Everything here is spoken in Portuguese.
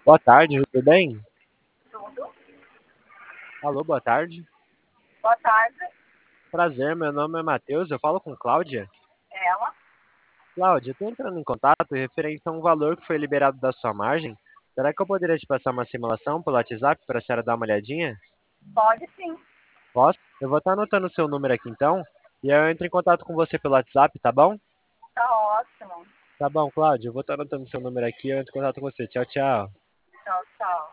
Boa tarde, tudo bem? Tudo. Alô, boa tarde. Boa tarde. Prazer, meu nome é Matheus, eu falo com Cláudia. Ela. Cláudia, estou entrando em contato referente a um valor que foi liberado da sua margem. Será que eu poderia te passar uma simulação pelo WhatsApp para a senhora dar uma olhadinha? Pode sim. Posso? Eu vou estar anotando o seu número aqui então, e aí eu entro em contato com você pelo WhatsApp, tá bom? Tá ótimo. Tá bom, Cláudia, eu vou estar anotando o seu número aqui e eu entro em contato com você. Tchau, tchau. Tchau, tchau.